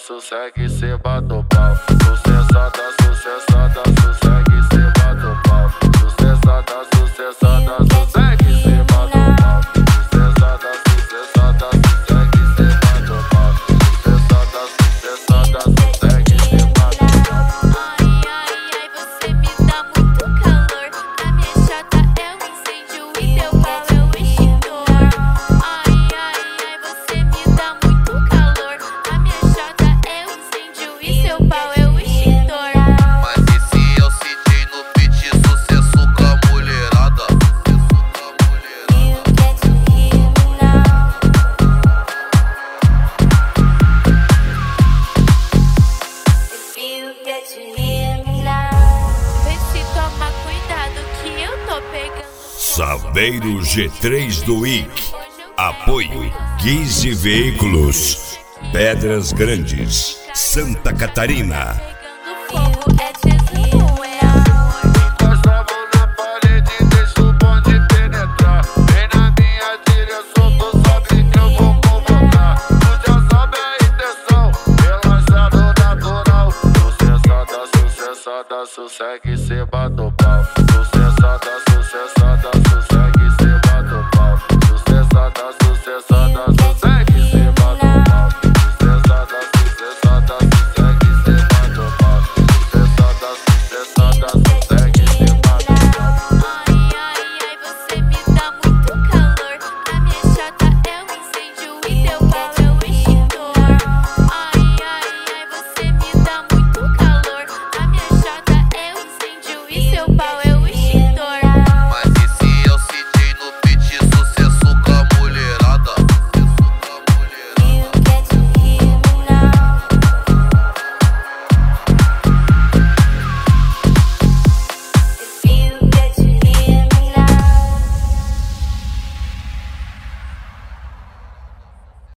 sossegue, cê bate o pau. Sucessada, sucessada, sossegue, cê bate o pau. Sucessada, sucessada, sossegue, cê bate o pau. Sucessada, sucessada, sossegue, cê bate o pau. Sucessada, sucessada, sossegue, cê bate o pau. Ai, ai, ai, você me dá muito calor. A minha chata é um incêndio e teu pau é o extintor. Ai, ai, ai, você me dá muito calor. A minha chata é um incêndio e seu pau é o extintor. Mas esse é o CJ no beat, sucesso com a mulherada. Vê se toma cuidado que eu tô pegando. Saveiro G3 do IC. Apoio Guise Veículos, Pedras Grandes, Santa Catarina. Pegando fogo é